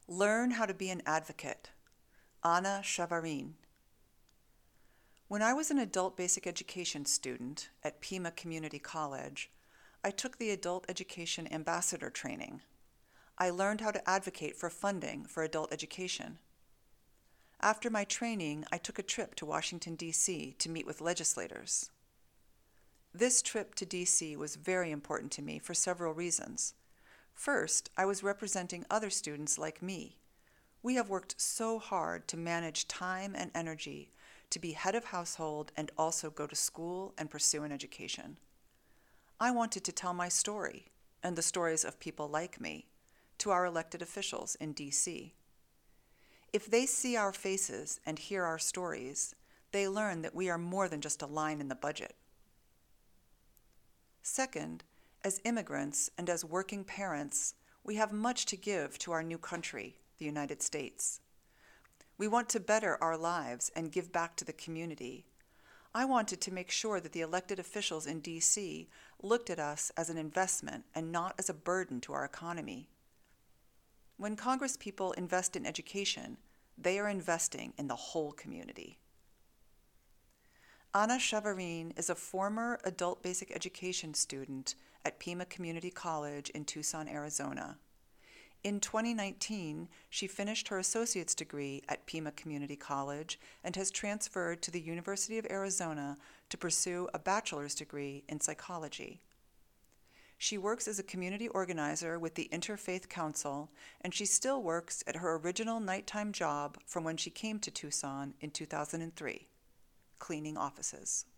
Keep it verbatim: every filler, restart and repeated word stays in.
Learn how to be an advocate. Anna Shavarin. When I was an adult basic education student at Pima Community College, I took the Adult Education Ambassador training. I learned how to advocate for funding for adult education. After my training, I took a trip to Washington, D C to meet with legislators. This trip to D C was very important to me for several reasons. First, I was representing other students like me. We have worked so hard to manage time and energy to be head of household and also go to school and pursue an education. I wanted to tell my story, and the stories of people like me, to our elected officials in D C. If they see our faces and hear our stories, they learn that we are more than just a line in the budget. Second, as immigrants and as working parents, we have much to give to our new country, the United States. We want to better our lives and give back to the community. I wanted to make sure that the elected officials in D C looked at us as an investment and not as a burden to our economy. When Congresspeople invest in education, they are investing in the whole community. Anna Shavarin is a former adult basic education student at Pima Community College in Tucson, Arizona. In twenty nineteen, she finished her associate's degree at Pima Community College and has transferred to the University of Arizona to pursue a bachelor's degree in psychology. She works as a community organizer with the Interfaith Council, and she still works at her original nighttime job from when she came to Tucson in two thousand three, cleaning offices.